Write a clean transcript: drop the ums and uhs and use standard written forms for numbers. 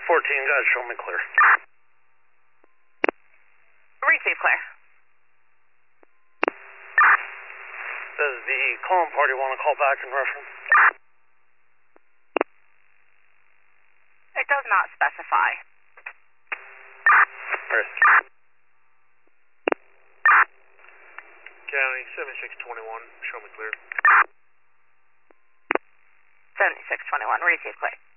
14, guys, show me clear. Receive clear. Does the calling party want to call back in reference? It does not specify. Earth. County 7621, show me clear. 7621, receive clear.